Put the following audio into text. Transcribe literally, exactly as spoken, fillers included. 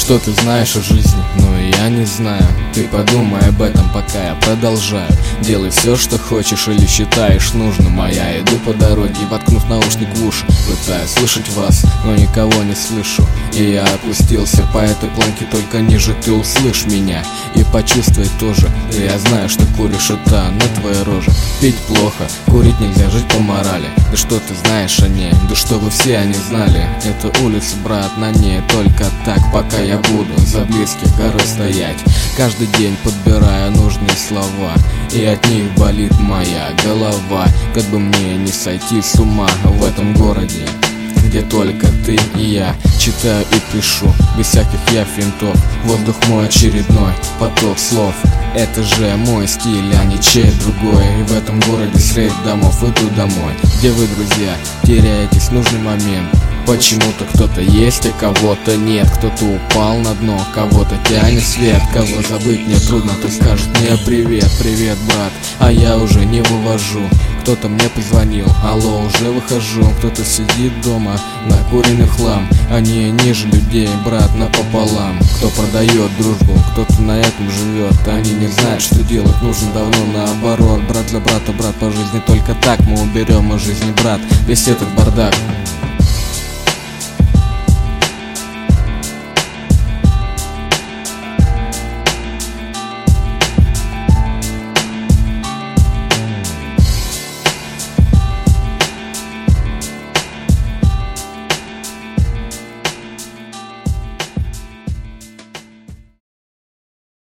Что ты знаешь о жизни? Ну и я не знаю. Ты подумай об этом, пока я продолжаю. Делай все, что хочешь или считаешь нужным. А я иду по дороге, воткнув наушник в уши, пытаюсь слышать вас, но никого не слышу. И я опустился по этой планке, только ниже ты услышь меня и почувствуй тоже. Да я знаю, что куришь это на твоей роже. Пить плохо, курить нельзя, жить по морали. Да что ты знаешь о ней? Да чтобы все они знали. Это улица, брат, на ней только так, пока я буду за близких горой стоять. Каждый день подбирая нужные слова, и от них болит моя голова. Как бы мне не сойти с ума в этом городе, где только ты и я. Читаю и пишу, без всяких я финтов. Воздух мой очередной поток слов. Это же мой стиль, а не чей другой. И в этом городе средь домов иду домой, где вы, друзья, теряетесь в нужный момент. Почему-то кто-то есть, а кого-то нет. Кто-то упал на дно, кого-то тянет свет. Кого забыть мне трудно, кто скажет мне привет, привет, брат, а я уже не вывожу. Кто-то мне позвонил, алло, уже выхожу. Кто-то сидит дома, накуренный хлам. Они ниже людей, брат, напополам. Кто продает дружбу, кто-то на этом живет. Они не знают, что делать нужно давно наоборот. Брат для брата, брат по жизни, только так мы уберем из жизни, брат, весь этот бардак.